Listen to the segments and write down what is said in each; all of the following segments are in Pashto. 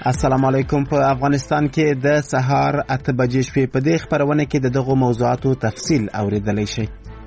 السلام علیکم. په افغانستان کې د سهار 8 بجې شپې په دې خبرونه کې د دغو موضوعاتو تفصیل اوریدلی شئ.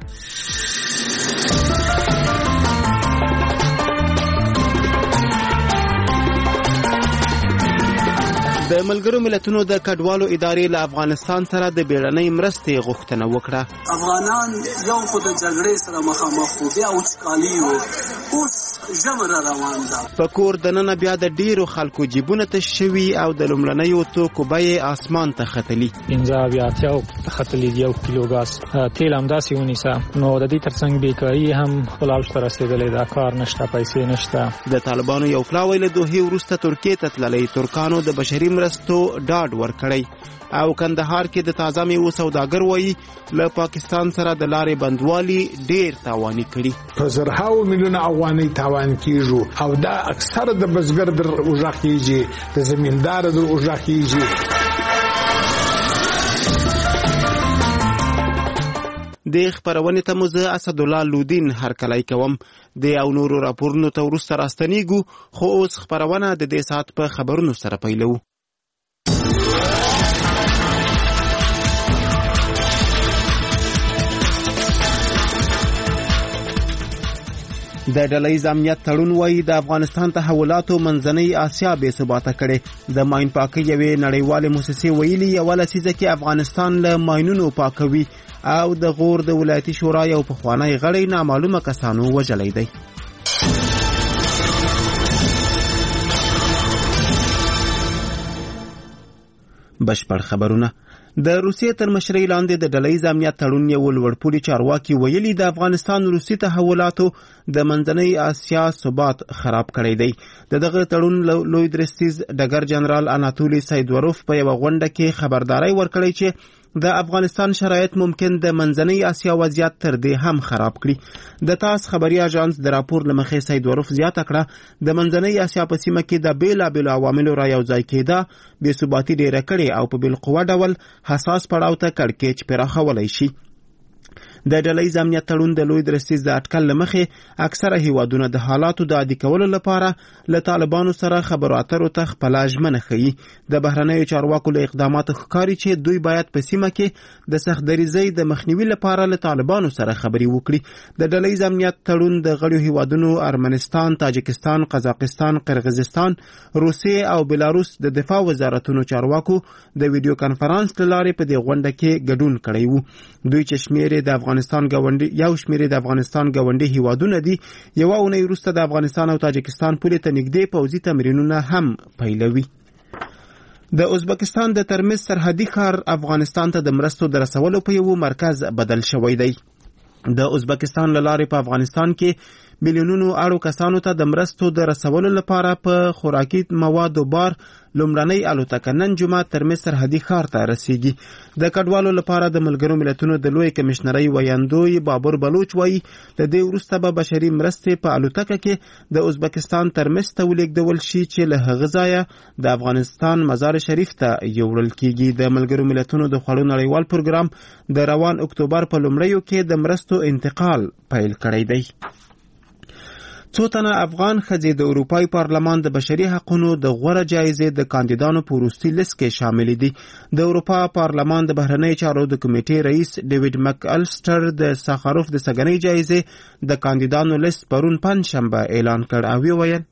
د ملګرو ملتونو د کډوالو ادارې له افغانستان سره د بیړنۍ مرستې غوښتنه وکړه. افغانان یو خو د جګړې سره مخامخ وو، بیا وچکالي وو، اوس ژمی را روان ده. په کور دننه بیا د ډیرو خلکو جیبونه تش شوي او د لومړنیو توکو بیې اسمان ته ختلي. 15 ختلي یو کیلو ګاز تیل همداسې ونیسه. نو د دې ترڅنګ بیکاري هم خپل اوج ته رسېدلې ده، کار نشته، پیسې نشته. د طالبانو یو پلاوی له دوحې وروسته ترکیې ته تللی. ترکانو د بشري مرستو ډاډ ورکړی او کندهار کې د تازه میوو سوداګر وایي له پاکستان سره د لارې بندوالي ډیر تاواني کړي. په زرهاو میلیونه افغانۍ تاوان کیږي او دا اکثر د بزګر در اوجه کیږي، د زمیندار در اوجه کیږي. د خبرونې ته مو زه اسدالله لودین هرکلی کوم. د او نورو راپورونو ته وروسته راستنیږو، خو اوس خبرونه د دې ساعت په خبرونو سره پیلو. د ډلهیز امنیت تړون وایي د افغانستان تحولاتو منځنۍ اسیا بې ثباته کړي. د ماین پاکۍ یوې نړیوالې موسسې ویلي یوه لسیزه کې افغانستان له ماینونو پاکوي او د غور د ولایتي شورا یو پخوانی غړی نامعلومه کسانو وژلی دی. بشپړ خبرونه. د روسیې تر مشرۍ لاندې د ډلهیز امنیت تړون یو لوړپوړي چارواکي ویلي د افغانستان روسي تحولاتو د منځنۍ اسیا ثبات خراب کړی دی. دغه تړون لوی درستیز ډګر جنرال اناتولي سیدوروف په یوه غونډه کې خبرداری ورکړی چې د افغانستان شرایط ممکن د منځنۍ اسیا وضعیت تر دې هم خراب کړي. د تاس خبري اژانس د راپور له مخې سیدوروف زیاته کړه د منځنۍ اسیا په سیمه کې د بیلابیلو عواملو را یوځای کېده بې ثباتي ډیره کړې او په بالقوه ډول حساس پړاو ته کړکېچ پراخولی شي. د ډلهیز امنیت تړون د لوی درستیز د اټکل له مخې اکثره هیوادونه د حالاتو د عادي کولو لپاره له طالبانو سره خبرو اترو ته خپله ژمنه ښیي. د بهرنیو چارواکو له اقداماتو ښکاري چې دوی باید په سیمه کې د سختدریزۍ د مخنیوي لپاره له طالبانو سره خبرې وکړي. د ډلهیز امنیت تړون د غړیو هیوادونو ارمنستان، تاجکستان، قزاقستان، قرغیزستان، روسیې او بلاروس د دفاع وزارتونو چارواکو د ویډیو کانفرانس له لارې په دې غونډه کې ګډون کړی وو. دوی چې شمېر د افغانستان ګاونډي هیوادونه دي، یوه اونۍ وروسته د افغانستان او تاجکستان پولې ته نږدې پوځي تمرینونه هم پیلوي. د ازبکستان د ترمز سرحدي ښار افغانستان ته د مرستو د رسولو په یو مرکز بدل شوی دی. د ازبکستان له لارې په افغانستان کې میلیونونو اړو کسانو ته د مرستو د رسولو لپاره په خوراکي موادو بار لومړنۍ الوتکه نن جمعه ترمز سرحدي ښار ته رسیږي. د کډوالو لپاره د ملګرو ملتونو د لوی کمشنرۍ ویاندوی بابر بلوچ وایي له دې وروسته به بشري مرستې په الوتکه کې د ازبکستان ترمز ته ولېږدول شي چې له هغه ځایه د افغانستان مزار شریف ته یوړل کیږي. د ملګرو ملتونو د خوړو نړیوال پروګرام د روان اکتوبر په لومړیو کې د مرستو انتقال پیل کړی دی. څو تنه افغان ښځې د اروپای پارلمان د بشري حقونو د غوره جایزې د کاندیدانو په وروستي لیست کې شامل دي. د اروپا پارلمان د بهرنۍ چارو د کمیټې رئیس ډیوډ مک السټر د ساخاروف د سګنۍ جایزې د کاندیدانو لیست پرون پنجشنبه اعلان کړ او ویل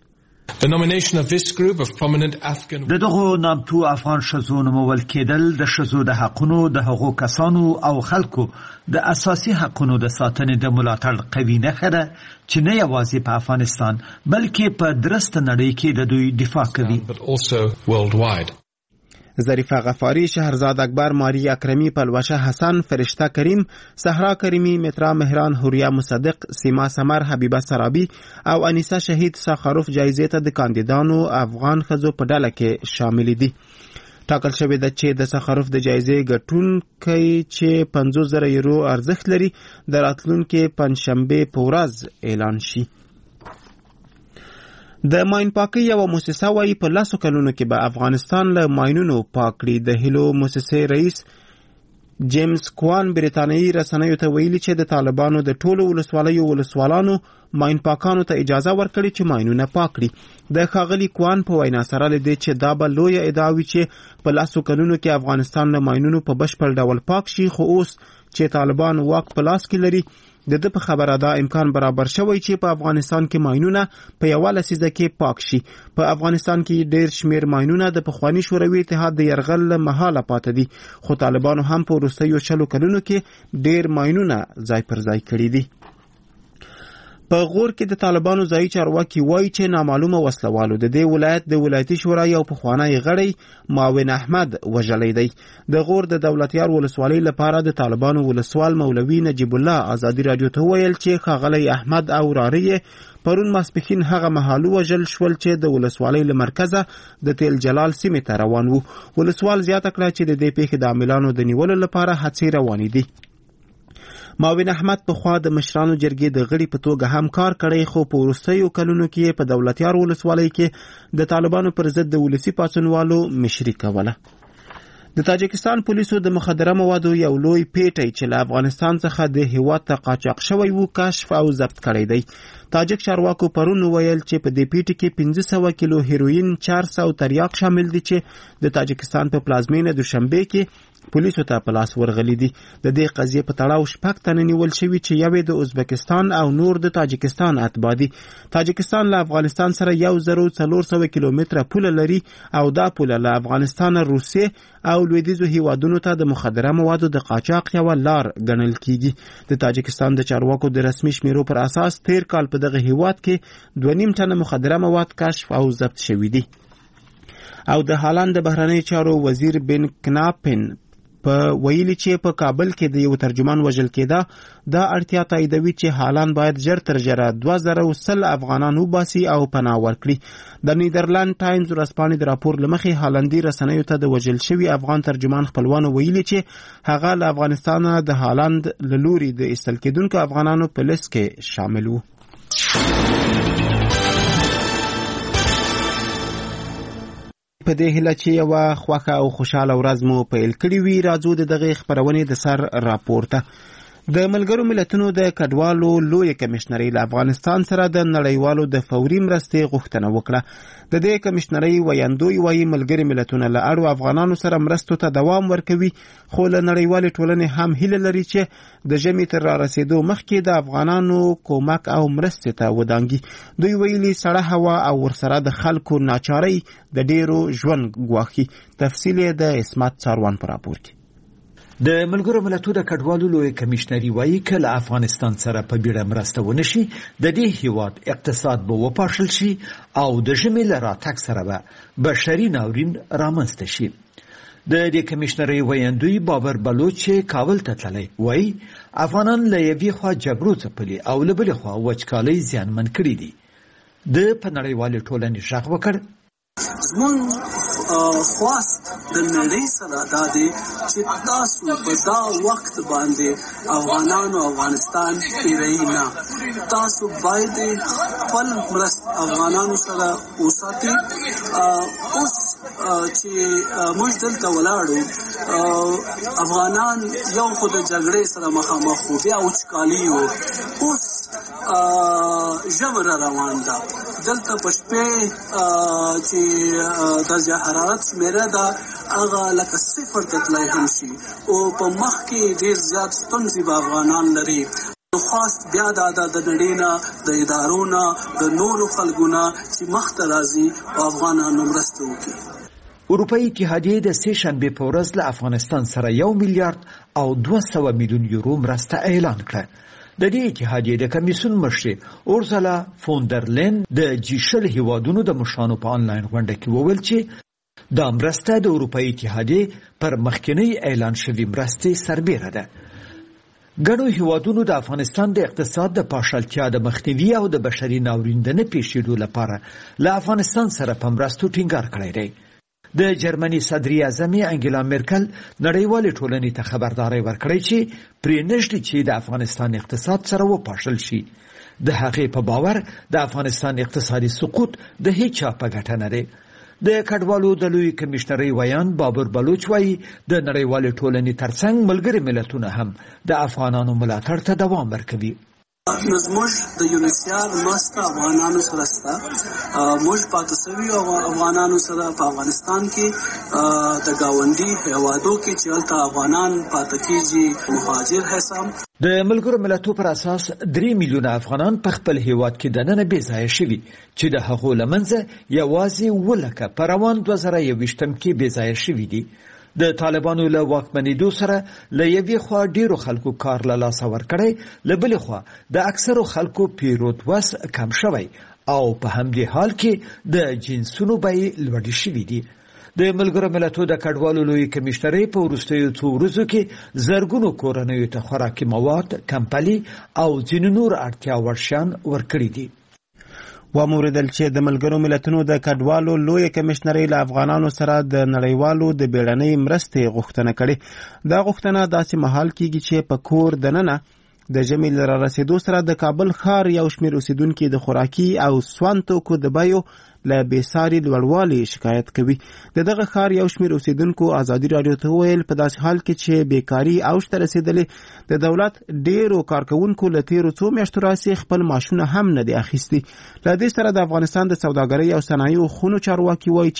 د دغو نامتو افغان ښځو نومول کېدل د ښځو د حقونو د هغو کسانو او خلکو د اساسي حقونو د ساتنې د ملاتړ قوي نښه ده چې نه یوازې په افغانستان بلکې په درسته نړۍ کې د دوی دفاع کوي. ظریفه غفاری، شهرزاد اکبر، ماری اکرمی، پلوشه حسن، فرشته کریم، صحرا کریمی، مترا مهران، حوریا مصدق، سیما سمر، حبیبه سرابی او انیسه شهید ساخاروف جایزې ته د کاندیدانو افغان ښځو په ډله کې شامل دي. ټاکل شوې ده چې د ساخاروف د جایزې ګټونکی چې 50,000 یورو ارزښت لري د راتلونکي پنجشنبې په ورځ اعلان شي. د ماین پاکۍ یوه موسسه وایي په 10 کلونو کې به افغانستان له ماینونو پاک کړي. د هیلو موسسې رئیس جیمز کوان بریتانیایی رسنیو ته ویلي چې د طالبانو د ټولو ولسوالانو ماین پاکانو ته اجازه ورکړي چې ماینونه پاک کړي. د ښاغلي کوان په وینا سره لدې چې دا به لویه ادعا وي چې په لاسو کلونو کې افغانستان له ماینونو په بشپړ ډول پاک شي، خو اوس چې طالبان واک په لاس کې لري د په خبره دا امکان برابر شوی چې په افغانستان کې ماینونه په یوه لسیزه کې پاک شي. په افغانستان کې ډیر شمیر ماینونه د پخواني شوروي اتحاد د یرغل له مهاله پاتې دي، خو طالبانو هم په وروستیو 40 کلونو کې ډیر ماینونه ځای پر ځای کړي دي. په غور کې د طالبانو ځایي چارواکي وایي چې نامعلومه وسلوالو د دې ولایت د ولایتي شورا یو پخوانی غړی معاون احمد وژلی دی. د غور د دولتیار ولسوالۍ لپاره د طالبانو ولسوال مولوي نجیب الله ازادي رادیو ته ویل چې ښاغلی احمد او راری پرون ماسپښین هغه مهال وژل شول چې د ولسوالۍ له مرکزه د تیل جلال سیمې ته روان وو. ولسوال زیاته کړه چې د دې پیښې د عاملانو د نیولو لپاره هڅې روانې دي. معاون احمد په خوا د مشرانو جرګې د غړي په توګه هم کار کړی، خو په وروستیو کلونو کې په دولتیار ولسوالۍ کې د طالبانو پر ضد د ولسي پاڅونوالو مشري کوله. د تاجکستان پولیسو د مخدره موادو یو لوی پیټی چې له افغانستان څخه د هیواد ته قاچاق شوی وو کشف او ضبط کړی دی. تاجک چارواکو پرون ویل چې په دې پیټي کې 1500 کیلو هیروین، 400 تریاک شامل دي چې د تاجکستان په پلازمینه دوشنبه کې پولیسو ته په لاس ورغلي دي. د دې قضیې په تړاو 6 تنه نیول شوي چې یوې د ازبکستان او نور د تاجکستان اتباع دي. تاجکستان له افغانستان سره 1400 کیلومتره پوله لري او دا پوله له افغانستان، روسیې او لویدیځو هیوادونو ته د مخدره موادو د قاچاق یوه لار ګڼل کیږي. د تاجکستان د چارواکو د رسمي شمیرو پر اساس تیر کال په دغه هیواد کې 2.5 ټنه مخدره مواد کشف او ضبط شوي دي. او د هالند د بهرنی چارو وزیر بن کناپن په ویلي چې په کابل کې د یو ترجمان وژل کېده، دا اړتیا تاییدوي چې هالند باید ژر تر ژره 2010 افغانان وباسي او پناه ورکړي. د نیدرلند ټایمز ورځپاڼې د راپور له مخې هالندي رسنیو ته د وژل شوي افغان ترجمان خپلوانو ویلي چې هغه له افغانستانه د هالند له لوري د ایستل کېدونکو افغانانو په لیست کې شامل وو. په دې هیله چې یوه خوښه او خوشاله ورځ مو پیل کړې وي، راځو د دغې خپرونې د سر راپورته. د ملګرو ملتونو د کډوالو لویه کمیشنرۍ له افغانستان سره د نړیوالو د فوري مرستې غوښتنه وکړه. د دې کمیشنرۍ ویاندوی وایي ملګري ملتونه له اړو افغانانو سره مرستو ته دوام ورکوي، خو له نړیوالې ټولنې هم هیله لري چې د ژمي تر رارسېدو مخکې د افغانانو کومک او مرستې ته ودانګي. دوی ویلي سړه هوا او ورسره د خلکو ناچارۍ د ډیرو ژوند ګواښي. تفصیل یې د اسمت څاروان په راپور کې. د ملګرو ملتونو د کډوالو لویه کمیشنري وایي که له افغانستان سره په بیړه مرسته ونه شي، د دې هیواد اقتصاد به وپاشل شي او د ژمي له راتګ سره به بشري ناورین رامنځته شي. د دې کمیشنرۍ ویاندوی بابر بلوچ کابل ته تللی وایي افغانان له یوې خوا جګړو ځپلي او له بلې خوا وچکالۍ زیانمن کړي دي. د په نړیوالې ټولنې غږ وکړ زمون خواست د نړۍ سره دا دی چې تاسو په دا وخت باندې افغانان او افغانستان پیری نه، تاسو باید خپل مرست افغانانو سره وساتئ. اوس چې موږ دلته ولاړو افغانان یو خو د جګړې سره مخامخ وو، بیا وچکالي وو، اوس ژمی را روان ده. دلته په شپې چې درجه حرارت شمیره ده هغه لکه 0 ته تللی هم شي او په مخ کې ډېر زیات ستونزې به افغانان لري. خواست بیا دا د نړۍ نه، د ادارو نه، د نورو خلکو نه چې مخته راځي او افغانانو مرسته وکړي. اروپایي اتحادیې د سې شنبې په ورځ له افغانستان سره 1 میلیارډ او 200 میلیون یورو مرسته اعلان کړه. د دې اتحادیې د کمیسیون مشر اورسولا فوندرلین د G20 هیوادونو د مشرانو په آنلاین غونډه کې وویل چې دا مرسته د اروپایي اتحادیې پر مخکنی اعلان شوی مرستې سربیره ده. ګڼو هیوادونو د افغانستان د اقتصاد د پاشلتیا د مخنیوي او د بشري ناورین د نه پیښېدو لپاره له افغانستان سره په مرستو ټینګار کړی دی. د جرمني صدر اعظم انګلا مرکل نړیوالې ټولنې ته خبرداری ورکړی چې پرې نږدې چې د افغانستان اقتصاد سره وپاشل شي. د هغې په باور د افغانستان اقتصادي سقوط د هیچا په ګټه نه دی. د کډوالو د لوی کمشنري ویان بابر بلوچ وایي د نړیوال ټولنې ترڅنګ ملګري ملتونه هم د افغانانو ملاتړ ته دوام ورکوي. زموږ د یونیسیار مرسته افغانانو سره شته. موږ پاتې شوي افغانانو سره په افغانستان کې د ګاونډي هیوادو کې چې هلته افغانان پاتې کېږي مهاجر حساب. د ملګرو ملتونو پر اساس 3 میلیونه افغانان په خپل هیواد کې دننه بې ځایه شوي چې د هغو له منځه یوازې 10 په روان 2021 کې بې ځایه شوي دي. د طالبانو له واکمنېدو سره له یوې خوا ډیرو خلکو کار له لاسه ورکړی، له بلې خوا د اکثرو خلکو پیرود وس کم شوی او په همدې حال کې د جنسونو بیې لوړې شوي دي. د ملګرو ملتونو د کډوالو لوی کمشنري په وروستیو 2 ورځو کې زرګونو کورنیو ته خوراکي مواد، کمپلي او ځینې نور اړتیا وړ شیان ورکړي دي. وموردل چې د ملګرو ملتونو د کډوالو لوی کمشنري له افغانانو سره د نړیوالو د بیړنۍ مرستې غوښتنه کړې. دا غوښتنه داسې مهال کېږي چې په کور دننه د ژمي له رارسېدو سره د کابل ښار یو شمېر اوسیدونکي د خوراکي او سون توکو د بیو له بېساري لوړوالي شکایت کوي. د دغه ښار یو شمېر اوسیدونکو ازادي راډیو ته وویل په داسې حال کې چې بیکاري اوج ته رسېدلې، د دولت ډېرو کارکوونکو له تېرو 2 میاشتو راهیسې خپل معاشونه هم نه دي اخیستي. له دې سره د افغانستان د سوداګرۍ او صنایعو خونو چارواکي وایي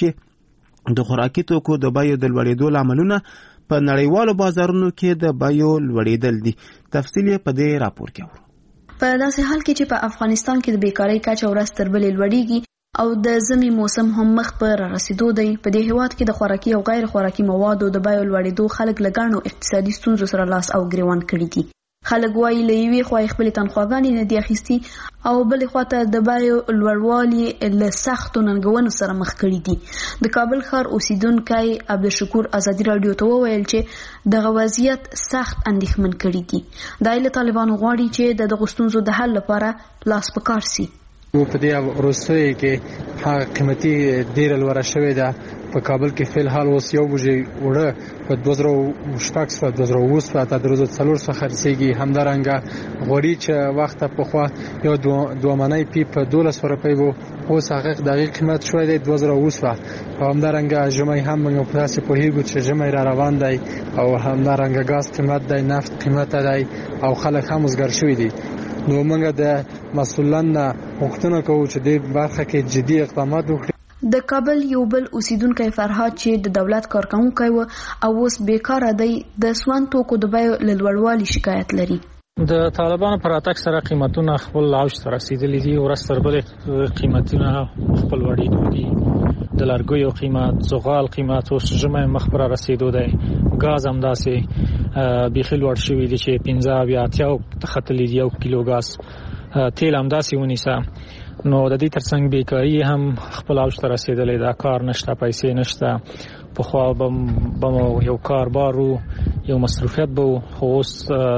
چې د خوراکي توکو د بیو د لوړېدو لاملونه په نړیوالو بازارونو کې د بیو لوړېدل دي. تفصیل یې په دې راپور کې ورو. په داسې حال کې چې په افغانستان کې د بیکارۍ کچه ورځ تر بلې لوړېږي او د ژمي موسم هم مخ په رارسېدو دی، په دې هیواد کې د خوراکي او غیر خوراکي موادو د بیو لوړېدو خلک له ګڼو اقتصادي ستونزو سره لاس او ګریوان کړي دي. خلک وایي له یوې خوا خپلې تنخواګانې نه دي اخیستي او بلې خوا ته د بیو لوړوالي له سختو ننګونو سره مخ کړي دي. د کابل ښار اوسیدونکی عبدالشکور ازادي راډیو ته وویل چې دغه وضعیت سخت اندېښمن کړي دي. دا یې له طالبانو غواړي چې د دغو ستونزو د حل لپاره لاس په کار سي. په دې وروستیو کې هغه قیمتي ډېره لوړه شوې ده. په کابل کې فی الحال اوس یو بوجۍ اوړه په 2006 څخه 2020 ته د 400 څخه خرڅېږي. همدارنګه غوړي چې وخته پخوا یو 2 منۍ پی په 1200 روپۍ وو، اوس هغه دقیق قیمت شوی دی 2020. او همدارنګه ژمی هم موږ په تاسو پوهیږو چې ژمی را روان دی او همدارنګه غاز قیمت دی، نفت قیمت دی او خلک هم وزګار شوي دي. نو موږ د مسؤلان غوښتنه کوو چې د برخه کې جدي اقدامات وکړي. د کابل یو بل اوسیدونکی فرهاد چې د دولت کارکونکی و او اوس بیکاره دی، د سون توکو د بیو له لوړوالي شکایت لري. د طالبانو پر اتک سره قیمتونه خپل اوج ته رسیدلي دي، ورځ تر بلې قیمتونه خپل وړېدو دي. د لرګیو قیمت، زغال قیمت اوس ژمی مخ پر رسیدو دی. ګاز هم داسې بیخي لوړ شوي دي چې 15 بیا 80 ته ختلي دي. 1 کیلو ګاز تیل هم داسې ونیسه. نو د دې ترڅنګ بیکاري هم خپل اوج ته رسیدلې ده. کار نشته، پیسې نشته. پخوا به یو کاربار و، یو مصروفیت به و، خو اوس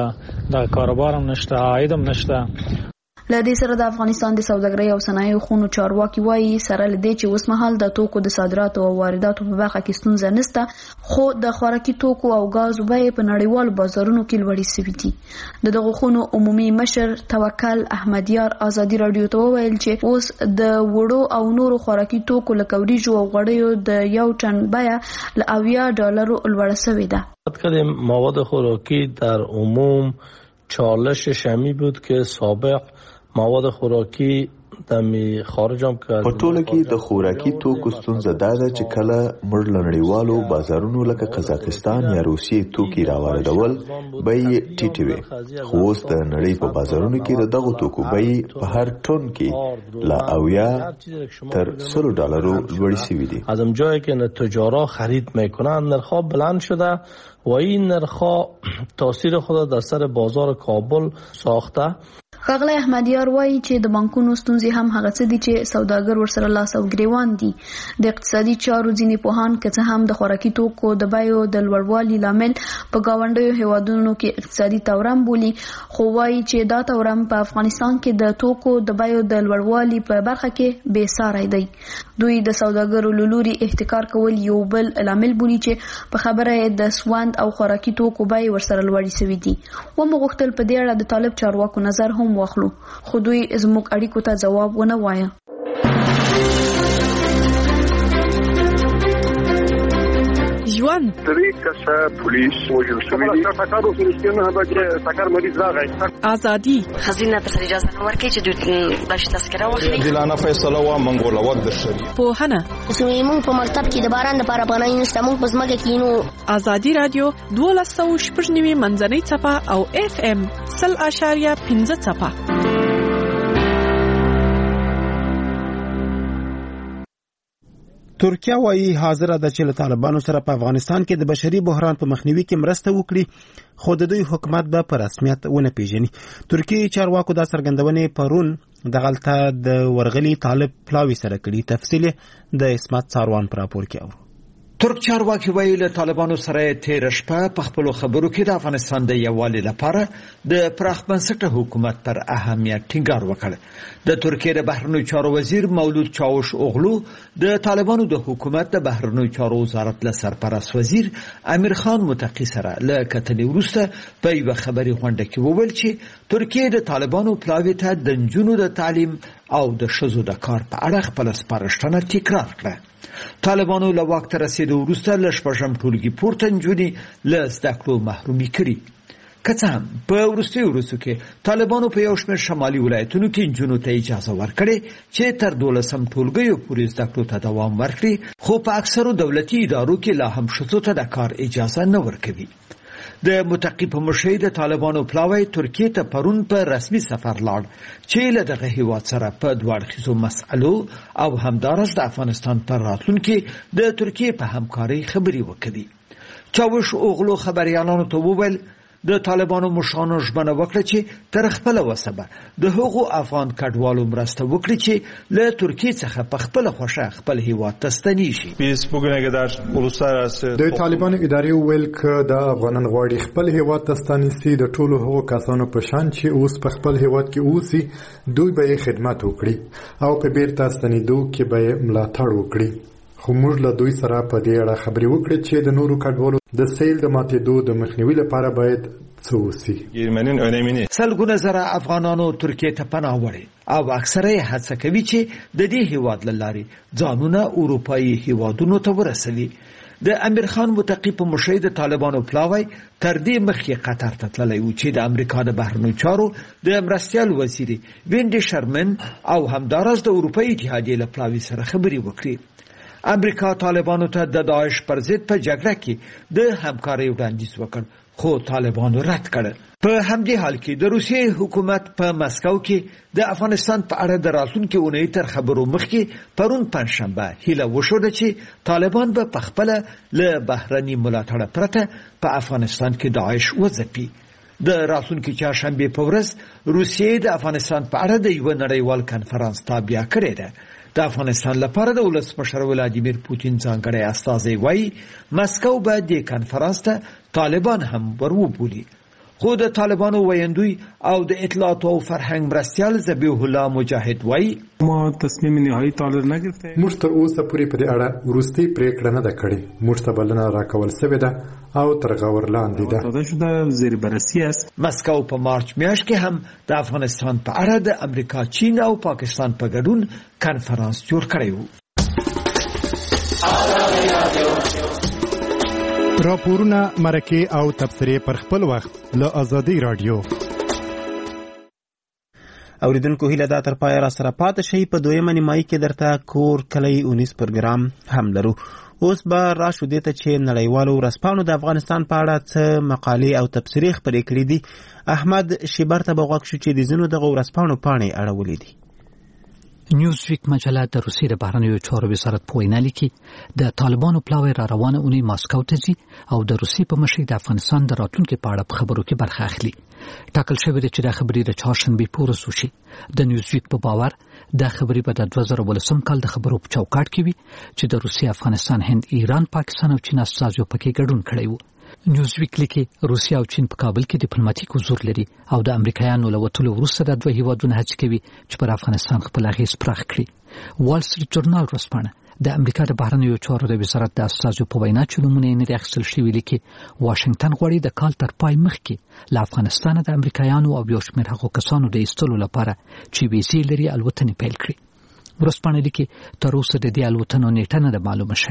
د کاروبار هم نشته، عاید هم نشته. له دې سره د افغانستان د سوداګرۍ او صنایعو خونو چارواکي وایي سره له دې چې اوس مهال د توکو د صادراتو او وارداتو په برخه کې ستونزه نشته، خو د خوراکي توکو او غازو بیې په نړیوالو بازارونو کې لوړې شوي دي. د دغو خونو عمومي مشر توکل احمدیار ازادي راډیو ته وویل چې اوس د وړو او نورو خوراکي توکو لکه وریجو او غوړیو د یو ټن بیه له $80 لوړه شوې ده. مواد خوراکی در عموم چالش شمی بود که سابق مواد خوراکی دمی خارج هم کرد. په ټوله کې د خوراکي توکو ستونزه دا ده چې کله موږ له نړیوالو بازارونو لکه قزاقستان یا روسیې توکي راواردول بیې ټیټې وې، خو اوس د نړۍ په بازارونو کې دغه توکو بیې په هر ټن کې له $80 تر $100 لوړې شوي دي. از اونجایی که تجارا خرید میکنن نرخ‌ها بلند شده و این نرخ‌ها تاثیر خود در سر بازار کابل ساخته. ښاغلی احمدیار وایي چې د بانکونو ستونزې هم هغه څه دي چې سوداګر ورسره لاس او ګریوان دي. د اقتصادي چارو ځینې پوهان که څه هم د خوراکي توکو د بیو د لوړوالي لامل په ګاونډیو هیوادونو کې اقتصادي تورم بولي، خو وایي چې دا تورم په افغانستان کې د توکو د بیو د لوړوالي په برخه کې بې ساری دی. دوی د سوداګرو له لوري احتکار کول یو بل لامل بولي چې په خبره د سوند او خوراکي توکو بیې ورسره لوړې شوي دي. ومو غوښتل په دې اړه د طالب چارواکو نظر هم واخلو، خو دوی زموږ اړیکو ته ځواب ونه وایه. ژوند 3 کسه پولیس وژل شوي دي ټاکارو سره چې ټاکار مریض راغی ازادي خزینه په اجازه ورکړي چې د بش تذکره واخلي دلانه فیصله وا منګول وخت د شری په هنه سویمون په مکتب کې د باران لپاره پناه نشته موږ په ځمکه کې نو ازادي رادیو 1290 منځنۍ صفه او FM 0.15 صفه ترکیه وايي حاضر ده چې له طالبانو سره په افغانستان کې د بشري بحران په مخنیوي کې مرسته وکړي خو د دوی حکومت به په رسمیت ونه پیژني. ترکیه چارواکو دا څرګندونې پرون دغلته د ورغلي طالب پلاوي سره کړي. تفصیل د اسمت ساروان پر راپور کې اورو. ترک چارواکي وایي له طالبانو سره تیر شپه په خپل خبرو کې د افغانستان د یووالي لپاره د پراخ بنسټه حکومت پر اهمیت ټینګار وکړ. د ترکیه د بهرنیو چارو وزیر مولود چاوش اوغلو د طالبانو د حکومت د بهرنیو چارو وزارت له سرپرست وزیر امیر خان متقی سره له کتنې وروسته په یو خبري غونډه کې وویل چې ترکیه د طالبانو پلاوي ته د نجونو د تعلیم او د ښځو د کار په اړه خپل سپارښتنه تکرار کړه. طالبانو له واک ته رسیدو وروسته له شپږم ټولګي پورته نجونې له زده کړو محرومي کړي. که څه هم په وروستیو ورځو کې طالبانو په یو شمېر شمالي ولایتونو کې نجونو ته اجازه ورکړې چې تر 12م ټولګیو پورې زده کړو ته دوام ورکړي، خو په اکثرو دولتي ادارو کې لا هم ښځو ته د کار اجازه نه ورکوي. د متقی په مشرۍ د طالبانو پلاوی ترکیه ته پرون په رسمي سفر لاړ چې له دغه هیواد سره په دوه اړخیزو مسألو او همدارس د افغانستان پر راتلونکي د ترکیه په همکارۍ خبرې وکړي. چاوش اوغلو خبريالانو ته وویل د طالبانو مشرانو ژمنه وکړه چې تر خپل وسبه د هغو افغان کډوالو مرسته وکړي چې له ترکیه څخه په خپل خوښه خپل هیواد ته ستنیږي. د طالبانو ادارې ویل ک د افغانان غواړي خپل هیواد ته ستنیسي د ټولو هغو کسانو په شان چې اوس په خپل هیواد کې اوسي دوی به خدمت وکړي او په بیرته ستنیدو کې به ملاتړ وکړي. خو موږ له دوی سره په دې اړه خبرې وکړې چې د نورو کډوالو د سیل د ماتېدو د مخنیوي لپاره باید څه وشي. سلګونه زره افغانانو ترکیه ته پناه وړي او اکثره یې هڅه کوي چې د دې هیواد له لارې ځانونه اروپایي هیوادونو ته ورسوي. د امیر خان متقی په مشرۍ د طالبانو پلاوی تر دې مخکې قطر ته تللی و چې د امریکا د بهرنیو چارو د مرستیال وزیر وینډي شرمن او همدارس د اروپایي اتحادیې له پلاوي سره خبرې وکړي. امریکا طالبانو ته د داعش پر ضد په جګړه کې د همکارۍ وړاندیز وکړ خو طالبانو رد کړ. په همدې حال کې د روسیې حکومت په مسکو کې د افغانستان په اړه د راتلونکي اونۍ تر خبرو مخکې پرون پنځشنبه هیله وشوده چې طالبان به په خپل له بهرني ملاتړ پرته په افغانستان کې داعش وځپي. د راتلونکي چهارشنبه په ورځ روسیې د افغانستان په اړه د یو نړیوال کنفرانس تابع کړی ده. د افغانستان لپاره د ولسمشر ولادیمیر پوتین ځانګړی استازی وایي مسکو به د کنفرانس ته طالبان هم وروبولي. خو د طالبانو ویندوی او د اطلاعات او فرهنګ مرستیال ذبیح الله مجاهد وایي ما تصمیم نهایی طالب نگرفته. موږ تر اوسه پورې په دې اړه وروستۍ پریکړه نه ده کړې. موږ ته بلنه راکول شوې ده او تر غور لاندې ده. دا شده زیر بررسی است. مسکو په مارچ میاشت کې هم د افغانستان په اړه د امریکا، چین او پاکستان په ګډون کنفرانس جوړ کړی و. راپورونه، مرکې او تبصرې پر خپل وخت له آزادۍ رادیو. اوریدونکو هیله دا تر پای را سره پاتې شي. په دویمه نیمایي کې درته کور کلی 19 پروګرام هم لرو. اوس به راشو دې ته چې نړیوالو ورځپاڼو د افغانستان په اړه څه مقالې او تبصرې خپرې کړې دي. احمد شیبر ته به غوږ شو چې د ځینو دغه ورځپاڼو پاڼې اړولې دي. نیوزویک مجله د روسیې د بهرنیو چارو وزارت په وینا لیکي د طالبانو پلاوی را روانه اونۍ ماسکو ته ځي او د روسیې په مشرۍ د افغانستان د راتلونکي په اړه په خبرو کې برخه اخلي. ټاکل شوی دی چې دا خبرې د چهارشنبې په ورځ وشي. د نیوزویک په باور دا خبرې به د 2018 کال د خبرو په چوکاټ کې وي چې د روسیې، افغانستان، هند، ایران، پاکستان او چین استازو پکې ګډون کړی وو. نیوزویک لیکي روسیه او چین په کابل کې ډیپلوماټیک حضور لري او د امریکایانو له وټولو وروسته د دوه هیوادونو هڅې کوي چې پر افغانستان خپل اغېز پراخ کړي. وال سټریټ جورنال ورځپاڼه د امریکا د بهرنیو چارو د وزارت د استازو په وینا چې نومونه یې نه دي اخیستل شوي لیکي واشنګټن غواړي د کال تر پای مخکې له افغانستانه د امریکایانو او یو شمېر هغو کسانو د ایستلو لپاره چې ویزې لري الوتنې پیل کړي. ورځپاڼه لیکي تر اوسه د دې الوتنو نیټه نه ده معلومه شوې.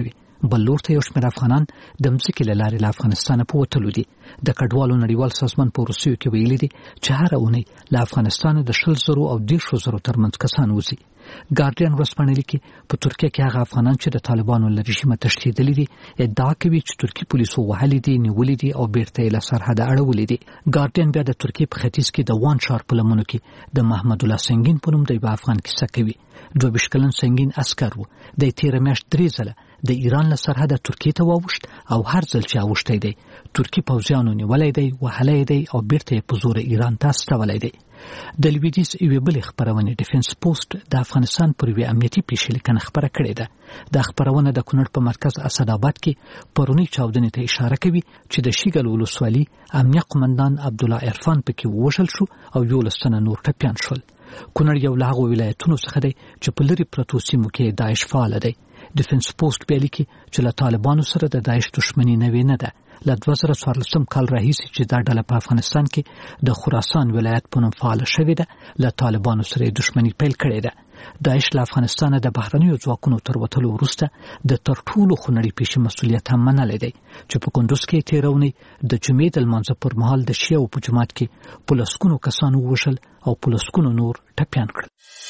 بل لور ته یو شمېر افغانان د مځکې له لارې له افغانستانه په وتلو دي. د کډوالو نړیوال سازمان په روسیو کې ویلي دي چې هره اونۍ له افغانستانه د 20,000 او 10,000 ترمنځ کسان وځي. ګارډین ورځپاڼه لیکي په ترکیه کې هغه افغانان چې د طالبانو له رژیمه تښتېدلي دي ادعا کوي چې ترکي پولیسو وهلي دي، نیولي دي او بیرته یې له سرحده اړولي دي. ګارډین بیا د ترکیې په ختیځ کې د وان ښار په لمنو کې د محمد الله سنگین په نوم د یوه افغان کیسه کوي. 22 کلن سنگین عسکر و. د تیره میاشت 3 ځله د ایران له سرحده ترکیې ته واوښت او هر ځل چې اوښتی دی ترکي پوځیانو نیولی دی، وهلی دی او بیرته یې په زوره ایران ته استولی دی. د لویدیځ یوې بلې خپرونې ډیفنس پوسټ د افغانستان پر یوې امنیتي پیښې لیکنه خپره کړې ده. دا خپرونه د کونړ په مرکز اسداباد کې پرونی چاودنې ته اشاره کوي چې د شیګل ولسوالي امنیه قمندان عبدالله عرفان پکې ووژل شو او 11 تنه نور ټپیان شول. کونړ یو له هغو ولایتونو څخه دی چې په لرې پرتو سیمو کې داعش فعال دی. ډیفنس پوسټ بیا لیکي چې له طالبانو سره د داعش دښمني نوې نه ده. له 2014 کال راهیسې چې دا ډله په افغانستان کې د خراسان ولایت په نوم فعاله شوې ده، له طالبانو سره یې دښمني پیل کړې ده. داعش له افغانستانه د بهرنیو ځواکونو تر وتلو وروسته د تر ټولو خونړۍ پیښې مسؤلیت هم منلی دی چې په کندوز کې تېره اونۍ د جمعې د لمانځه پر مهال د شیعو په جومات کې په لسګونو کسان ووژل او په لسګونو نور ټپیان کړل.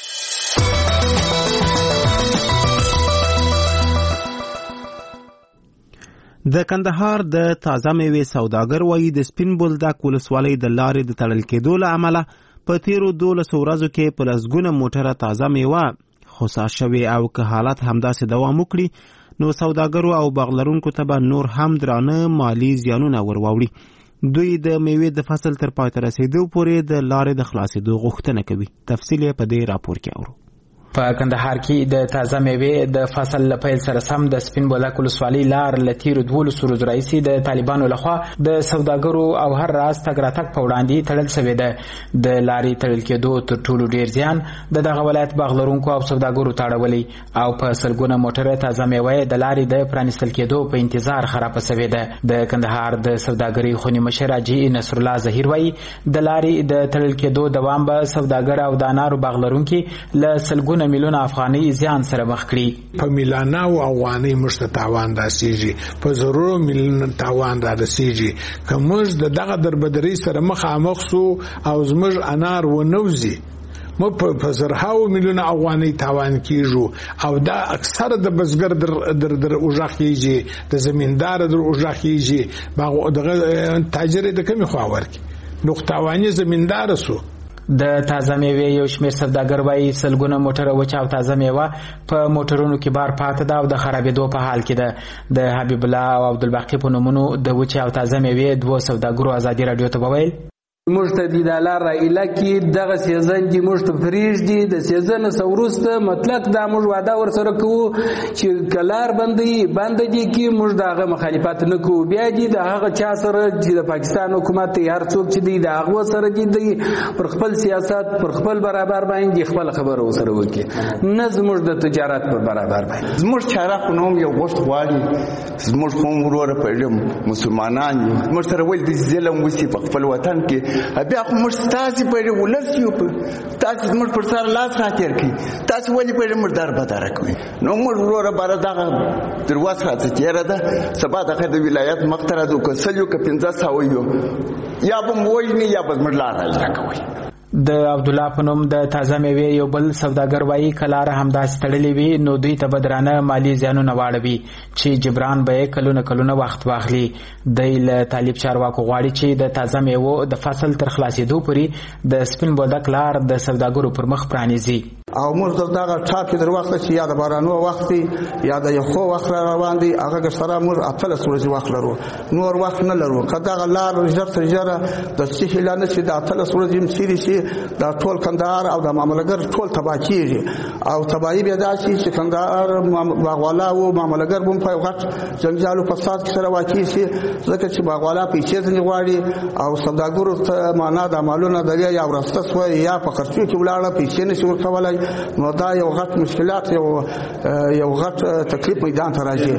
د کندهار د تازه میوې سوداګر وایي د سپین بولدک ولسوالۍ د لارې د تړل کېدو له امله په تیرو 12 ورځو کې په لسګونه موټره تازه میوه خسار شوې او که حالت همداسې دوام وکړي نو سوداګرو او باغ لرونکو ته به نور هم درانه مالي زیانونه ورواوړي. دوی د میوې د فصل تر پای ته رسیدو پورې د لارې د خلاصېدو غوښتنه کوي. تفصیل یې په دې راپور کې اورو. په کندهار کې د تازه میوې د فصل له پیل سره سم د سپین بولدک ولسوالۍ لار له تیرو 12 ورځو راهیسې د طالبانو لخوا د سوداګرو او هر راز تګ راتګ په وړاندې تړل شوې ده. د لارې تړل کېدو تر ټولو ډیر زیان د دغه ولایت باغ لرونکو او سوداګرو ته اړولی او په سلګونه موټره تازه میوې د لارې د پرانیستل کېدو په انتظار خرابه شوې ده. د کندهار د سوداګرۍ خونی مشر حاجي نصر الله ظهیر وایي د لارې د تړل کېدو دوام به سوداګر او د انارو باغ لرونکي له سلګونه میلیون افغانۍ زیان سره مخ کړي. په میلیونه افغانۍ مشته تاوان راسیږي، په زرو میلیون تاوان راسیږي. که موږ دغه دربدرۍ سره مخامخ سو او زموږ انار ونوزي مو په زرهاو میلیون افغانۍ تاوان کیږي او دا اکثر د بزګر در اوژاخیږي، د زمیندار در اوژاخیږي، باغ دغه تاجر د کمی خوا ورکی نقطاوانی زمیندار سو. د تازه میوې یو شمېر سوداګر وایي سلګونه موټره وچه او تازه میوه په موټرونو کې بار پاته ده او د خرابېدو په حال کې ده. د حبیب الله او عبدالباقي په نومونو د وچې او تازه میوې 2 سوداګرو ازادي راډیو ته وویل موږ ته د لار را الکی دغه سیزن چې موږ ته فریج دي د سیزن سورسته مطلق دا موږ وعده ورسره کوو چې کلار باندې دي کې موږ دغه مخالفت نه کوو. بیا دي د هغه چا سره چې د پاکستان حکومت هر څوک چې دی د هغه سره دي پر خپل سیاست پر خپل برابر باندې خپل خبره وسره وکړي، نه زموږ د تجارت پر برابر باندې. زموږ چاره قانون یو غوښت غواړي، زموږ قوم وروره په مسلمانان یو موږ سره ول د ظلم وسی په خپل وطن کې بیا خو موږ تاسو په ولس یو تاسو موږ پر سر لاس راکړ کی تاسو ولې په موږ دربدار کوي نو موږ وروره بار دغه دروازه راځي چیرې ده سبا دغه د ولایت مختره د کسلیو ک 1500 یو یا به موجنی یا به موږ لار راکوي. د عبد الله په نوم د تازه میوې یو بل سوداګر وایي کلار همداسې تړلې وي نو دوی ته بدرانه مالی زیانونه واړوي چې جبران به کلونه وخت واخلي. د طالب چارواکو غواړي چې د تازه میوو د فصل تر خلاصېدو پورې د سپین بولدک لار د سوداګرو پر مخ پرانیزي. او موږ دغه ټاکي در وخت چې یا د بارانو وخت یا د یو خو وخت روان دي هغه سره موږ خپل سوري وخت لرو نور وخت نه لرو. کدا لار رجره د سهیلانه چې د خپل سوري مسیري شي دا ټول کندهار او د معاملګر ټول تبا کیږي او تباہی به داسي چې کندهار باغوالا او معاملګر بم په وخت جنجالو فساد کې سره واقع شي ځکه چې باغوالا پیسې ځنی غواړي او سوداګرو ته معنا د مالونو دریا یا ورسته سو یا په خرچو کې ولاړه پیسې نشي ورکولای نو دا یو غټ مشکلات یو غټ تکلیف میدان ته راځي.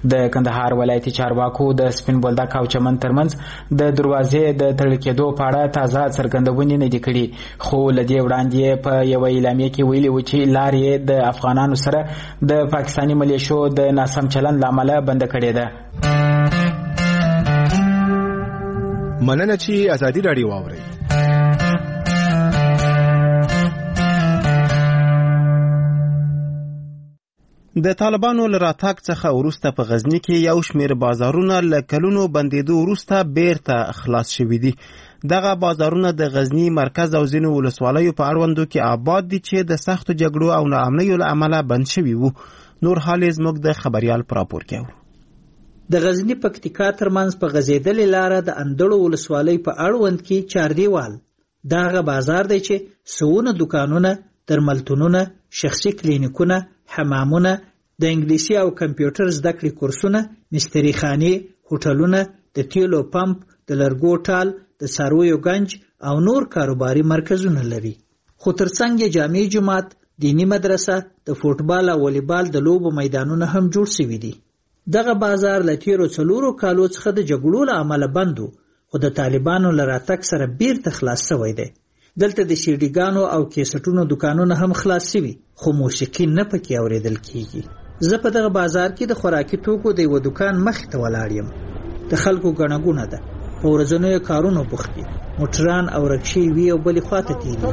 د کندهار ولایتي چارواکو د سپین بولدک او چمن ترمنځ د دروازې د تړل کېدو په اړه تازه څرګندونې نه دي کړي، خو له دې وړاندې په یوه اعلامیه کې ویلي و چې لارې د افغانانو سره د پاکستاني ملیشو د ناسم چلند له امله بنده کړې ده. مننه چې ازادي راډیو واورئ. د طالبانو له راتګ څخه وروسته په غزني کې یو شمېر بازارونه له کلونو بندېدو وروسته بیرته خلاص شوي دي. دغه بازارونه د غزني مرکز او ځینو ولسوالیو په اړوندو کې آباد دي چې د سختو جګړو او ناامنیو له امله بند شوي وو. نور حال زموږ د خبریال په راپور کې اورو. د غزني پکتیکا ترمنځ په غځېدلې لاره د اندړو ولسوالۍ په اړوند کې چاردیوال دغه بازار دی چې سونه دکانونه، درملتونونه، شخصي کلینیکونه، حمامونه، د انګلیسي او کمپیوټر زده کړې کورسونه، مستری خانې، هوټلونه، د تیلو پمپ، د لرګو ټال، د څارویو گنج او نور کاروباري مرکزونه لري. خو ترڅنګ یې جامع جماعت، دینی مدرسه، د فوټبال او والیبال د لوبو میدانونه هم جوړ شوي دي. دغه بازار له تیرو 4 کالو څخه د جګړو له امله بند و، خو د طالبانو له راتګ سره بیرته خلاص شوی دی. دلته د سیډیګانو او کیسټونو دکانونه هم خلاص شوي، خو موسیقي نه پکې اوریدل کیږي. زه په دغه بازار کې د خوراکي توکو د یو دکان مخې ته ولاړ یم. د خلکو ګڼه ده، په ورځنیو کارونو بوخت دي، موټران او رکشې وي او بلې خواته تېري.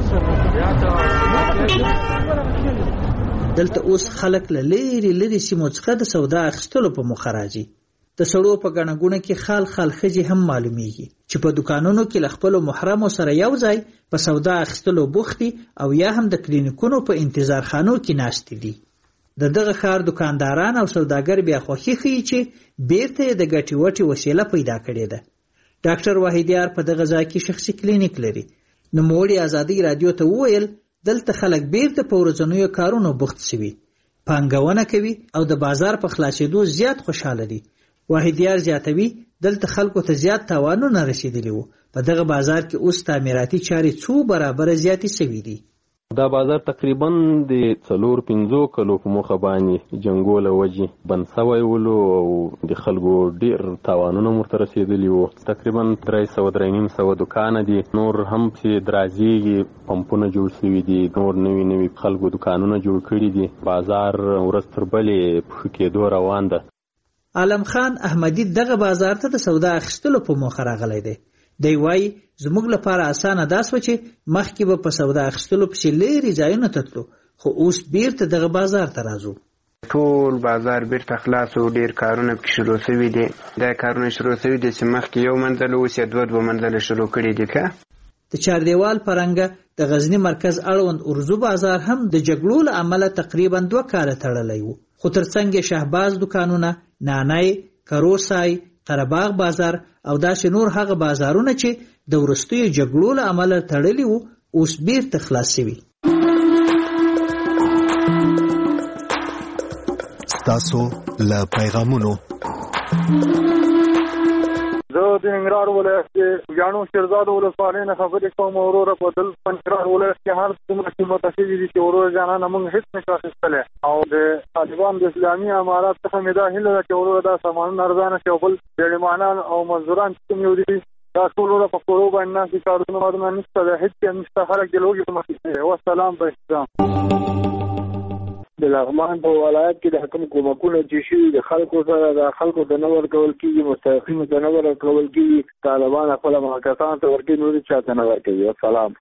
دلته اوس خلک له لرې سیمو څخه د سودا اخیستلو په موخه راځي. د سړو په ګڼه کې خال ښځې هم معلومیږي چې په دکانونو کې له خپلو محرمو سره یو ځای په سودا اخیستلو بوخت دي او یا هم د کلینیکونو په انتظار خانو کې ناست دي. دغه ښار دکانداران او سوداګر بیا خوښي ښیي چې بیرته د ګټې وټې وسیله پیدا کړې ده. ډاکټر واحدیار په دغه ځای کې شخصي کلینیک لري. نوموړي ازادي رادیو ته وویل دلته خلک بیرته په ورځنیو کارونو بوخت شوي، پانګونه کوي او د بازار په خلاصېدو زیات خوشحاله دي. واحدیار زیاتوي دلته خلکو ته زیات تاوانونه رسیدلی وو. په دغه بازار کې اوس تعمیراتي چارې 2 برابره زیاتې شوي دي. دا بازار تقریبا د 4-5 کلو په مخه باندې جنګو له وجې بند شوی ولو او د خلکو ډېر تاوانونه ورته رسېدلي وو. تقریبا 300-350 دکانه دي، نور هم چې درازیږي، پمپونه جوړ شوي دي، نور نوي خلکو دکانونه جوړ کړي دي. بازار ورځ تر بلې په ښه کېدو روان ده. عالم خان احمدي دغه بازار ته د سودا اخیستلو په موخه راغلی دی. دی وایي زموږ لپاره اسانه دا سوه چې مخکې به په سودا اخیستلو پسې لرې ځایونه ته تلو، خو اوس بیرته دغه بازار ته راځو. ټول بازار بیرته خلاص و، ډېر کارونه پکې شروع شوي دي. دا کارونه شروع شوي دي چې مخکې 1 منزل اوس یې 2 منزله شروع کړي دي. د چاردیوال پرنګه د غزني مرکز اړوند ارزو بازار هم د جګړو له امله تقریبا 2 کاله تړلی و، خو ترڅنګ یې شهباز دکانونه، نانای، کروسای، قرهباغ بازار او داسې نور هغه بازارونه چې د وروستیو جګړو له امله تړلي وو اوس بیرته خلاص شوي. ستاسو له پیغامونو زه د ننګرهار ولایت کې ګاڼو شیرزاد ولسوالۍ نه خبرې کوم. وروره په دل ننګرهار ولایت کې هر څومره قیمته شوي دي چې وروره جانانه موږ هېڅ نشو اخیستلی، او د طالبان د اسلامي امارات څخه مې دا هیله ده چې وروره دا سامانونه ارزانه شي او بل بیړیمانان او مزدوران چې کوم یو دي دا ټول وروره په کورو باندې ناست دي، کارونه وارونه نشته، د هېڅ هم نشته، خلک د لوږې په مخې دي. والسلام په احترام. د لغمان په ولایت کې د حکم کومکونه چې شوي د خلکو سره د خلکو ته نه ورکول کېږي، مستحقینو ته نه ورکول کېږي، طالبان خپل محکسانو ته ورکوي، نور چاته نه ورکوي. السلام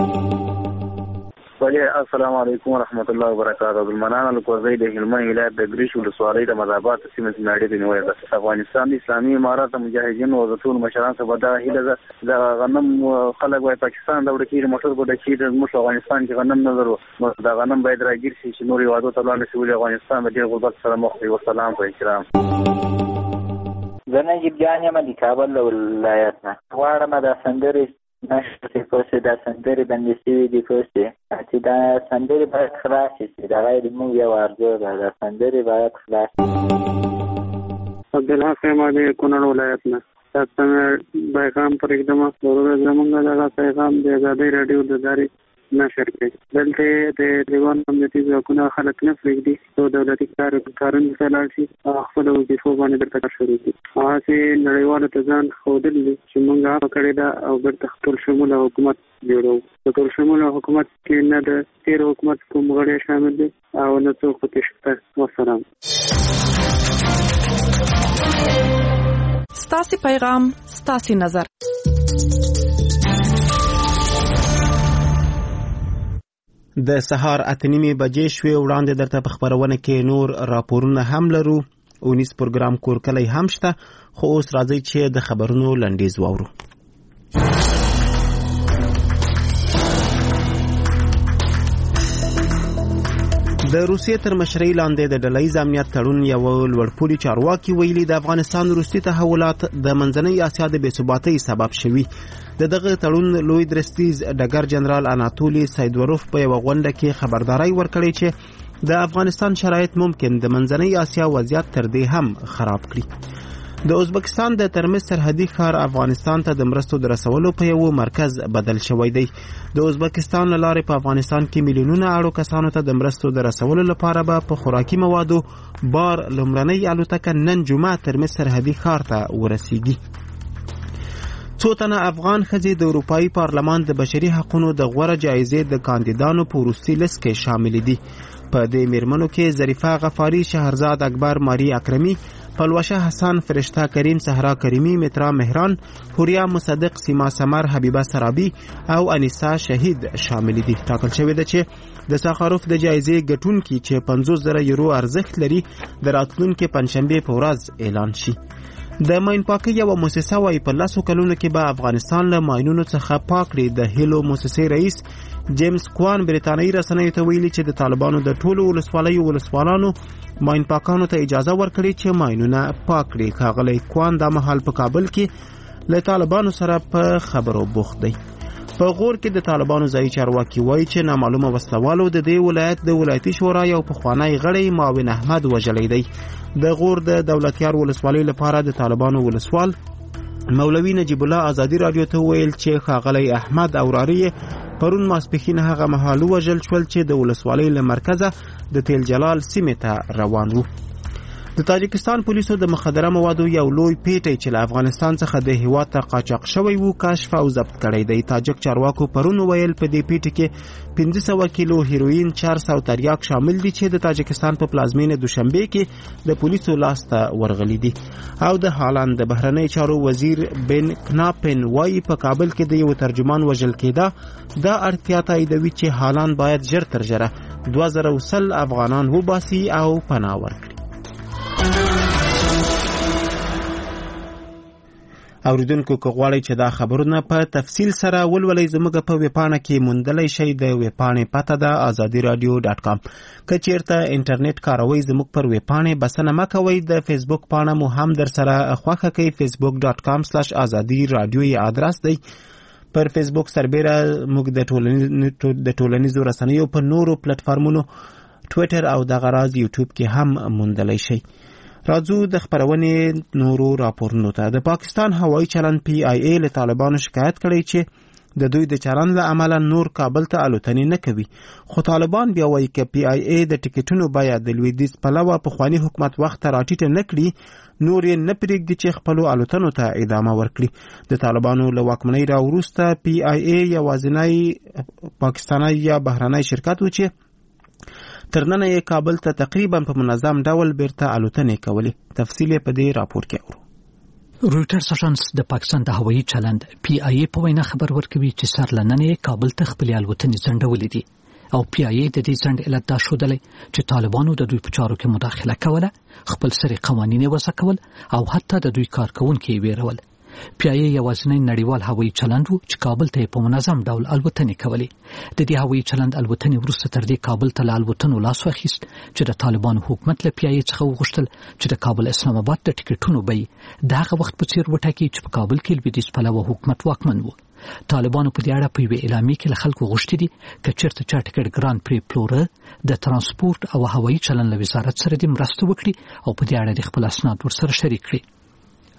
السلام علیکم ورحمۃ اللہ وبرکاتہ. عبدالمنان القوزی د هلمند ولایت د ګریش ولسوالۍ د مذهبات سیمې نړۍ د نیولې ده. افغانستان د اسلامي امارات مجاهدینو او ټول مشران څخه دا هیله ده د غنم خلک وای پاکستان د وړکې موټر کو د چې د افغانستان کې غنم نه درو، دا غنم باید راګیر شي چې نور یوادو ته لاندې شي. افغانستان به ډېر غربت سره مخ وي. والسلام په احترام. زه نجیب جان یم د کابل ولایت نه. غواړم دا سندرې نشته پوسې دا سندرې بندې شوي دي پوسې چې دا سندرې باید خلاصې شي. دا غیر موږ یو ارزو ده، دا سندرې باید خلاصې شي. عبدالحق یم د کونړ ولایت نه. تاسو پیغام پرېږدم. وروره زموږ دغه پیغام د ازادۍ راډیو د ادارې نشر کړي. دلته د طالبان امنیتي ځواکونه خلک نه پرېږدي چې دولتي کارونه ته لاړ شي او خپل وظیفو باندې درته کار شروع کړي. هغه نړیوالو ته ځان ښودل دي چې موږ هغه کړی ده او بیرته ټول شموله حکومت جوړو. د ټول شموله حکومت کې نه د تیر حکومت کوم غړي شامل دي او نه څوک پکې شته. والسلام. ستاسي پیغام ستاسي نظر. د سهار 8:30 بجې شوې. وړاندې درته په خبرونه کې نور راپورونه هم لرو. اونیس پروګرام کورکلی هم شته، خو اوس راځي چې د خبرونو لنډیز واورو. د روسیې تر مشرۍ لاندې د ډلهییز امنیت تړون یو لوړپوړي چارواکي ویلي د افغانستان روسي تحولات د منځنۍ اسیا د بېثباتۍ سبب شوي. دغه تړون لوی درستیز ډګر جنرال اناتولي سایدوروف په یوه غونډه کې خبرداری ورکړی چې د افغانستان شرایط ممکن د منځنۍ اسیا وضعیت تر دې هم خراب کړي. د ازبکستان د ترمز سرحدي ښار افغانستان ته د مرستو د رسولو په یو مرکز بدل شوی دی. د ازبکستان له لارې په افغانستان کې میلیونونه اړو کسانو ته د مرستو د رسولو لپاره به په خوراکي موادو بار لومړنۍ الوتکه نن جمعه ترمز سرحدي ښار ته ورسیږي. څو تنه افغان ښځې د اروپایي پارلمان د بشري حقوقو د غوره جایزې د کاندیدانو په وروستي لیست کې شامل دي. په دې میرمنو کې ظریفه غفاری، شهرزاد اکبر، ماری اکرمی، پلوشه حسن، فرشته کریم، صحرا کریمی، مترا مهران، حوریا مصدق، سیما سمر، حبیبه سرابی او انیسا شهید شامل دي. ټاکل شوی دی چې د ساخاروف د جایزې ګټونکي چې 50,000 یورو ارزښت لري د راتلونکي پنځشنبه په ورځ اعلان شي. د ماین پاکي یو مؤسسه وايي په 10 کلونو کې به افغانستان له ماینونو څخه پاک کړي. د هیلو مؤسسې رئیس جیمز کوان بریتانیایی رسنیو ته ویلي چې د طالبانو د ټولو ولسوالانو ماین پاکانو ته اجازه ورکړي چې ماینونه پاک کړي. ښاغلی کوان دا مهال په کابل کې له طالبانو سره په خبرو بوخت دی. په غور کې د طالبانو ځایي چارواکي وایي چې نامعلومه وسلوالو د دې ولایت د ولایتي شورا یو پخوانی غړی معاون احمد وژلی دی. د غور د دولتیار ولسوالۍ لپاره د طالبانو ولسوال مولوي نجیب الله ازادي رادیو ته ویل چې ښاغلی احمد او راری پرون ماسپښین هغه مهال وژل شول چې د ولسوالۍ له مرکزه د تیل جلال سیمې ته روان وو. د تاجکستان پولیسو د مخدره موادو یو لوی پیټی چې له افغانستان څخه د هیواد ته قاچاق شوی وو کشف او ضبط کړی دی. تاجک چارواکو پرون ویل په دې پیټي کې 500 کیلو هیروین، 400 تریاک شامل دي چې د تاجکستان په پلازمینه دوشنبه کې د پولیسو لاس ته ورغلي دي. او د هالند د بهرنی چارو وزیر بن کناپن وایي په کابل کې د یو ترجمان وژل کېده. دا اړتیا تاییدوي چې هالند باید ژر تر ژره 2000 افغانان وباسي او پناه ورکړي. اوریدونکو که غواړئ چې دا خبرونه په تفصیل سره ولولئ زموږ په ویبپاڼه کې موندلی شئ. د ویبپاڼې پته ده azadiradio.com. که چیرته انټرنیټ کاروئ زموږ پر ویبپاڼې بسنه مه کوئ. د فیسبوک پاڼه مو هم در سره خوښه کړئ. facebook.com/azadiradio یې ادرس دی. پر فیسبوک سربیره موږ د ټولنیزو رسنیو په نورو پلیټفارمونو ټویټر او دغه راز یوټیوب کې هم موندلی شئ. راځو د خبرونې نورو راپورونو ته. د پاکستان هوایي چلند PIA له طالبانو شکایت کړی چې د دوی د چلند له امله نور کابل ته الوتنې نه کوي. خو طالبان بیا وایي چې PIA د ټیکټونو بیه د لویدیځ پلوه پخواني حکومت وخت ته راټیټه نه کړي، نور یې نه پرېږدي چې خپلو الوتنو ته ادامه ورکړي. د طالبانو له واکمنۍ راوروسته PIA یوازینی پاکستانی یا بهرنی شرکت و چې تر ننه یې کابل ته تقریبا په منظم ډول بیرته الوتنې کولې. تفصیل په دې راپور کې اورو. رویټرز اژانس د پاکستان د هوایي چلند PIA په وینا خبر ورکوي چې سر لننه کابل ته خپل الوتنې ځنډولې دي او PIA د دې ځنډ علت دا ښودلی چې طالبانو د دوی په چارو کې مداخله کوله، خپل سری قوانین یې وضع کول او حتی د دوی کارکونکي یې ویرول. PIA یوازینی نړیوال هوایي چلند و چې کابل ته په منظم ډول الوتنې کولې. د دې هوایي چلند الوتنې وروسته تر دې کابل ته له الوتنو لاس واخیست چې د طالبانو حکومت له PIA څخه وغوښتل چې د کابل اسلام آباد د ټیکټونو بیې د هغه وخت په څیر وټاکي چې په کابل کې لویدیځ پلوه حکومت واکمن و. طالبانو په دې اړه په یوه اعلامیه کې له خلکو غوښتي دي چې چیرته چا ټیکټ ګران پری پلوره د ترانسپورت او هوایي چلند له وزارت سره د مرسته وکړي او په دې اړه د خپل اسناد ورسره شریک کړي.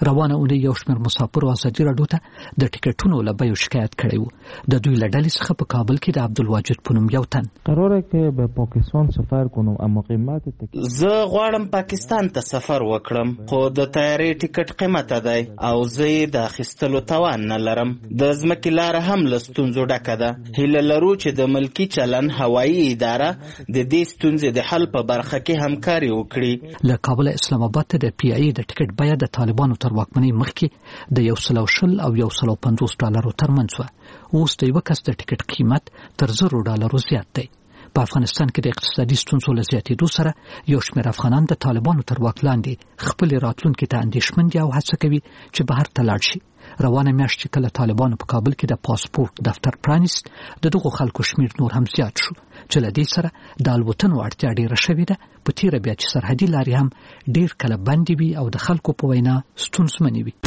روانه اونۍ یو شمېر مسافرو ازادي راډیو ته د ټیکټونو له بیو شکایت کړی و. د دوی له ډلې څخه په کابل کې د عبدالواجد په نوم یو تن قراره که به پاکستان سفر کنم اما قیمت زه غواړم پاکستان ته سفر وکړم خو د طیارې ټیکټ قیمته دی او زه یې د اخیستلو توان نه لرم. د ځمکې لاره هم له ستونزو ډکه ده. هیله لرو چې د ملکي چلن هوایي اداره د دې ستونزې د حل په برخه کې همکاري وکړي. له کابل اسلام آباد ته د پی ای د ټیکټ بیه د طالبانو تر واکمنۍ مخکې د 120 او 150 ډالرو ترمنځ وه. اوس د یوه کس د ټیکټ قیمت تر $100 زیات دی. په افغانستان کې د اقتصادي ستونزو له زیاتېدو سره یو شمېر افغانان د طالبانو تر واک لاندې خپلې راتلونکي ته اندېښمن دي او هڅه کوي چې بهر ته لاړ شي. روانه میاشت چې کله طالبانو په کابل کې د پاسپورت دفتر پرانیست د دغو خلکو شمېر نور هم زیات شو چې له دې سره د الوتنو اړتیا ډېره شوې ده. په تیره بیا چې سرحدي لارې هم ډېر کله بندې وي او د خلکو په وینا ستونزمنې وي.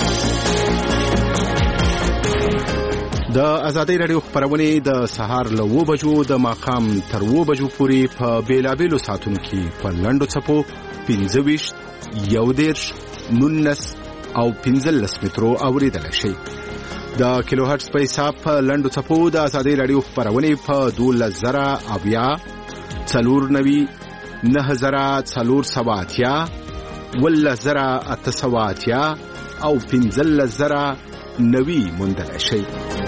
د ازادۍ راډیو خپرونې د سهار له 9 بجو د ماښام تر 9 بجو پورې په بیلابیلو ساعتونو کې په لنډو څپو 25 11 19 او 15 مترو اوریدلای شئ. د کیلو هرتز په حساب په لنډو څپو د ازادۍ راډیو خپرونې په 12080 490 9480 11880 او 15090 موندلای شئ.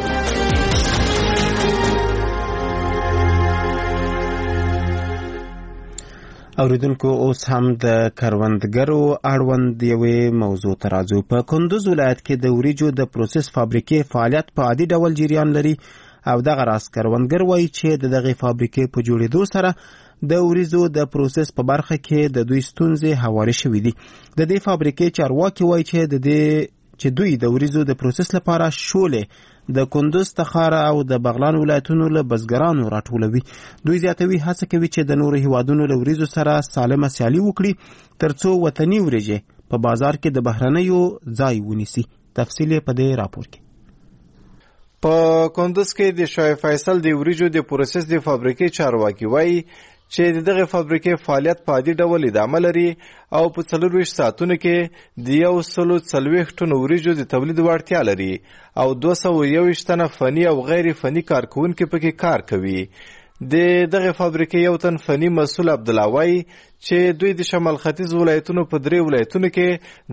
اوریدونکو اوس هم د کروندګرو اړوند یوې موضوع ته راځو. په کندوز ولایت کې د وریجو د پروسس فابریکې فعالیت په عادي ډول جریان لري او دغه راز کروندګر وایي چې دغه فابریکې په جوړېدو سره د وریجو د پروسس په برخه کې د دوی ستونزې هوارې شوې دي. د دې فابریکې چارواکي وایي چې دوی د وریجو د پروسس لپاره شولې د کندوز، تخار او د بغلان ولایتونو له بزګرانو راټولوي. دوی زیاتوي هڅه کوي چې د نورو هیوادونو له وریجو سره سالمه سیالي وکړي ترڅو وطني وریجې په بازار کې د بهرنیو ځای ونیسي. تفصیل په دې راپور کې. په کندوز کې د شاه فیصل د وریجو د پروسس د فابریکې چارواکي وایي چې دغه فابریکې فعالیت په عادي ډول ادامه لري او په 24 ساعتونو کې د 140 ټن وریجو د تولید وړتیا لري او 221 تنه فني او غیر فني کارکونکي پکې کار کوي. دغه فابریکې یو تن فني مسؤل عبدالله وایي چې دوی د شمال ختیځ ولایتونو په 3 ولایتونو کې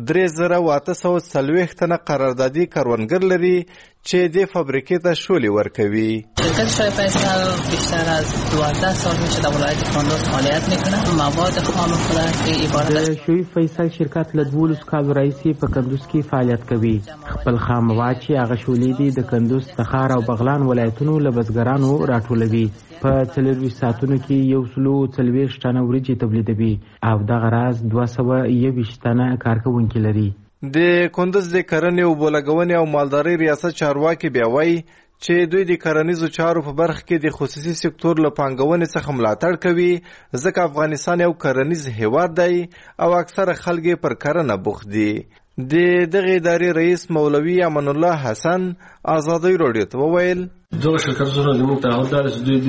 3840 تنه قراردادي کروندګر لري چې د فابریکې ته شولې ورکوي. شرکت شاه فیصل بیشتر از 12 سال میشه در ولایت کندوز فعالیت میکنه. مواد خام خودش که عبارت از شاه فیصل شرکت له 12 کالو راهیسې په کندوز کې فعالیت کوي. خپل خام مواد چې هغه شولې دي د کندوز، تخار او بغلان ولایتونو له بزګرانو راټولوي. په 24 ساعتونو کې 140 ټنه وریجې تولیدوي او دغه راز 221 تنه کارکونکي لري. د کندوز د کرنې او بولګونې او مالدارۍ ریاست چارواکي بیا وایي چې دوی د کرنیزو چارو په برخه کې د خصوصي سکتور له پانګونې څخه ملاتړ کوي ځکه افغانستان یو کرنیز هیواد دی او اکثره خلک پر کرنه بوخت دي. دغه ادارې رئیس مولوي امان الله حسن ازادۍ راډیو ته وویل دغه شرکتونه زموږ تعهد لري چې دوی